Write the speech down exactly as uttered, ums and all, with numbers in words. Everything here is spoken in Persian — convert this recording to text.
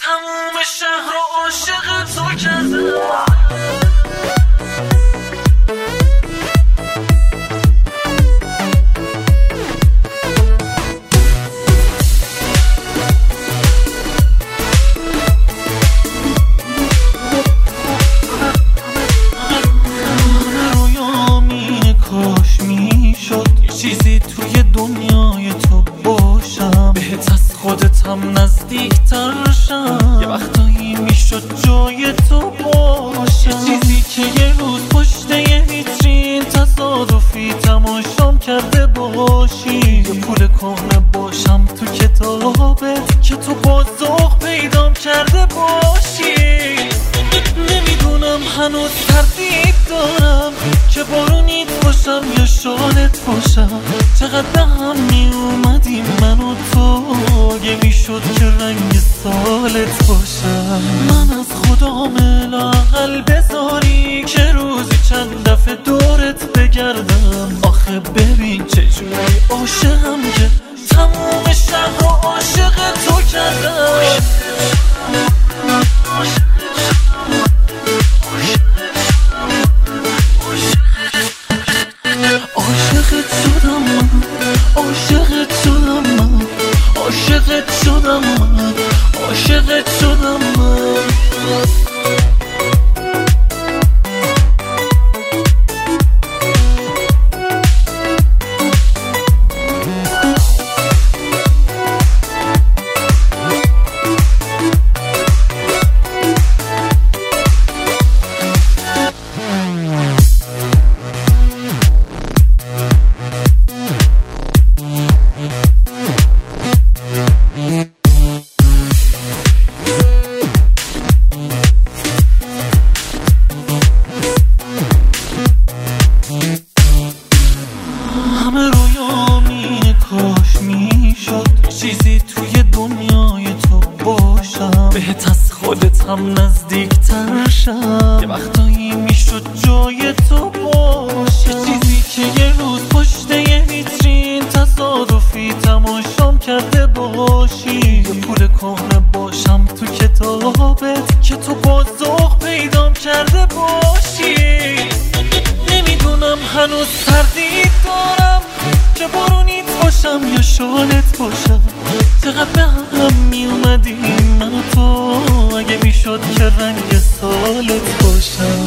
تموم شهر رو عاشق تو کردم. چیزی توی دنیای تو باشم، بهت از خودت هم نزدیک تر شم، یه وقتایی میشد جای تو باشم. یه چیزی که یه روز پشت یه ویترین تصادفی تماشام کرده باشی، یه پول کهنه باشم تو کتابت که تو با ذوق پیدام کرده باشی. نمیدونم هنوز تردید دارم که بارونیت باشم یا شالت باشم. چقدر به هم می اومدیم من و تو، اگه میشد که رنگ سالت باشم. من از خدام لااقل بذاری که روزی چند دفعه دورت بگردم. آخه ببین چجوری عاشقم که تموم شهر رو عاشق تو کردم. عاشقت شدم من، عاشقت شدم من، عاشقت شدم من، عاشقت شدم من. همه رویامی کاش میشد چیزی توی دنیای تو باشم، بهت از خودت هم نزدیک تر شم، یه وقتایی میشد جای تو باشم. چیزی که یه روز پشت یه ویترین تصادفی تماشام کرده باشی، یه پول کهنه باشم تو کتابت که تو با ذوق پیدام کرده باشی. نمیدونم هنوز تردید دارم که بارونیت باشم یا شالت باشم. چقدر به هم می اومدیم من و تو، اگه میشد که رنگ سالت باشم.